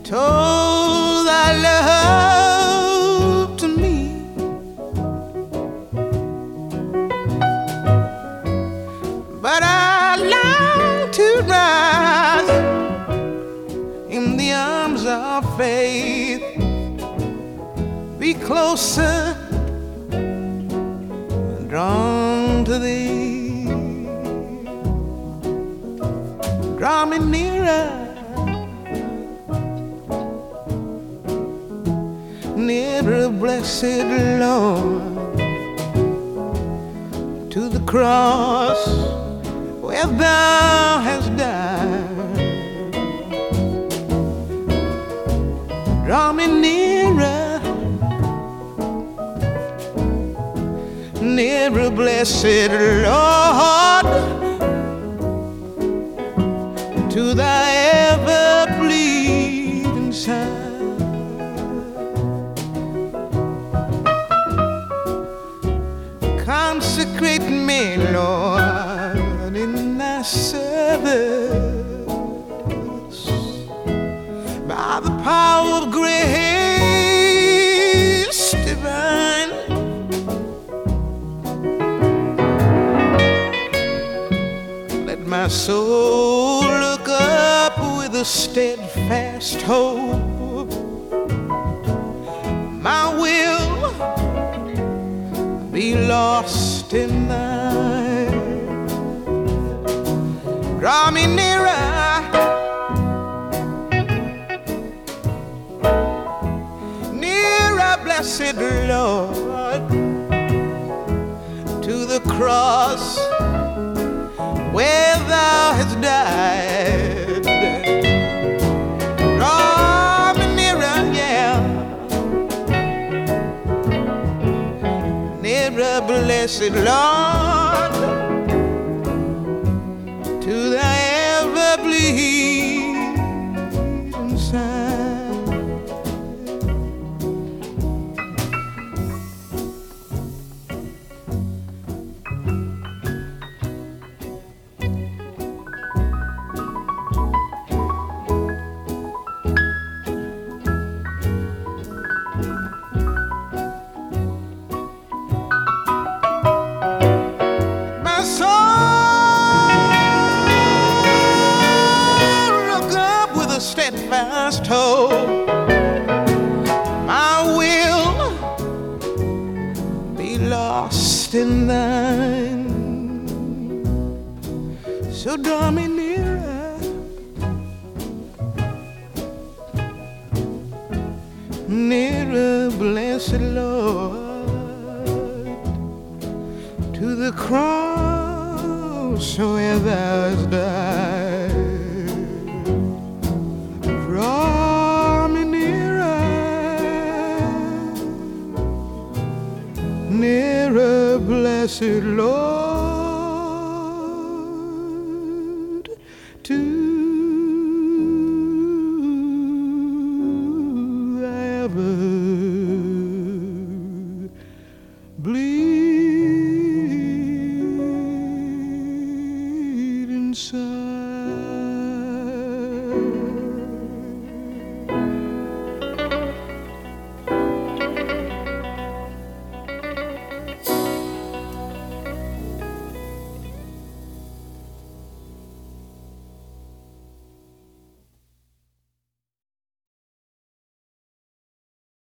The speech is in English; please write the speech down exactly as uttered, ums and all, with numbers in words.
told thy love to me. But I long to rise in the arms of faith, be closer, drawn to thee. Draw me nearer, nearer, blessed Lord, to the cross where thou hast died. Draw me nearer, nearer, blessed Lord, to thy ever-bleeding side. Consecrate me, Lord, in thy service by the power of grace divine. Let my soul look up with a steadfast hope. My will be lost in thine. Draw me nearer, nearer, blessed Lord, to the cross where thou hast died. Draw me nearer, yeah, nearer, blessed Lord, to thy ever-bleeding side. Steadfast hope, my will be lost in thine. So draw me nearer, nearer, blessed Lord, to the cross where thou hast died. Draw me nearer, nearer, blessed Lord, to thy ever-bleeding Son.